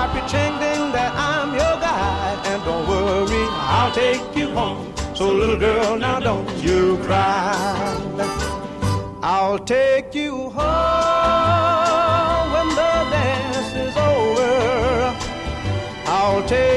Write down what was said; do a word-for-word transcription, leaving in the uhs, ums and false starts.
pretending that I'm your guide. And don't worry, I'll take you home. So little girl, now don't you cry. I'll take you home when the dance is over. I'll take